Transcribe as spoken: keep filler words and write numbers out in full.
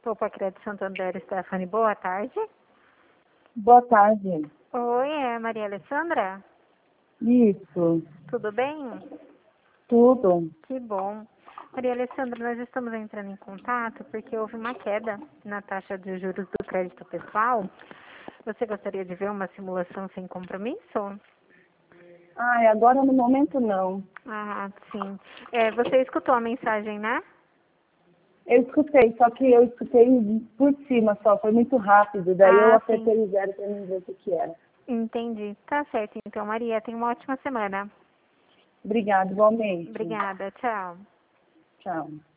Opa, Crédito Santander, Stephanie, boa tarde. Boa tarde. Oi, é a Maria Alessandra? Isso, Tudo bem? tudo. Que bom. Maria Alessandra, nós estamos entrando em contato porque houve uma queda na taxa de juros do crédito pessoal. Você gostaria de ver uma simulação sem compromisso? Ai, agora no momento não. Ah, sim. É, você escutou a mensagem, né? Eu escutei, só que eu escutei por cima só, foi muito rápido. Daí eu Ah, sim. apertei o zero para não ver o que que era. Entendi. Tá certo, então, Maria. Tenha uma ótima semana. Obrigada, igualmente. Obrigada. Tchau. Tchau.